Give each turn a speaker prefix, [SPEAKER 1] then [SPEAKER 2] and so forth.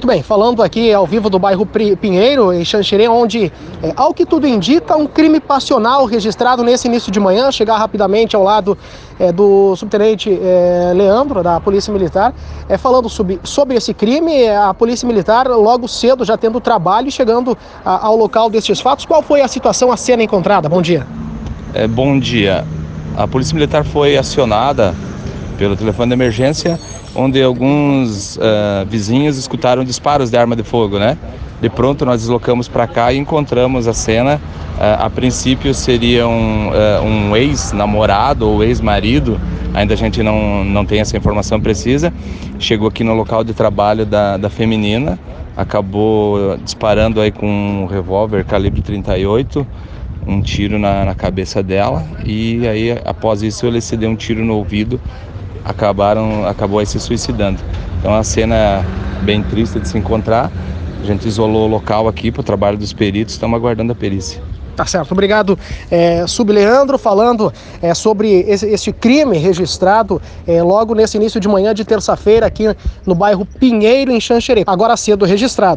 [SPEAKER 1] Muito bem, falando aqui ao vivo do bairro Pinheiro, em Xanxerê, onde, ao que tudo indica, um crime passional registrado nesse início de manhã. Chegar rapidamente ao lado do subtenente Leandro, da Polícia Militar, falando sobre esse crime. A Polícia Militar, logo cedo, já tendo trabalho e chegando ao local destes fatos. Qual foi a situação, a cena encontrada? Bom dia.
[SPEAKER 2] Bom dia. A Polícia Militar foi acionada pelo telefone de emergência, onde alguns vizinhos escutaram disparos de arma de fogo, né? De pronto nós deslocamos para cá e encontramos a cena. A princípio seria um ex-namorado ou ex-marido, ainda a gente não tem essa informação precisa. Chegou aqui no local de trabalho da feminina, acabou disparando aí com um revólver calibre 38, um tiro na cabeça dela, e aí após isso ele se deu um tiro no ouvido, acabou aí se suicidando. Então a cena bem triste de se encontrar. A gente isolou o local aqui para o trabalho dos peritos, estamos aguardando a perícia.
[SPEAKER 1] Tá certo, obrigado, Subleandro, falando sobre este crime registrado logo nesse início de manhã de terça-feira aqui no bairro Pinheiro, em Xanxerê. Agora cedo registrado.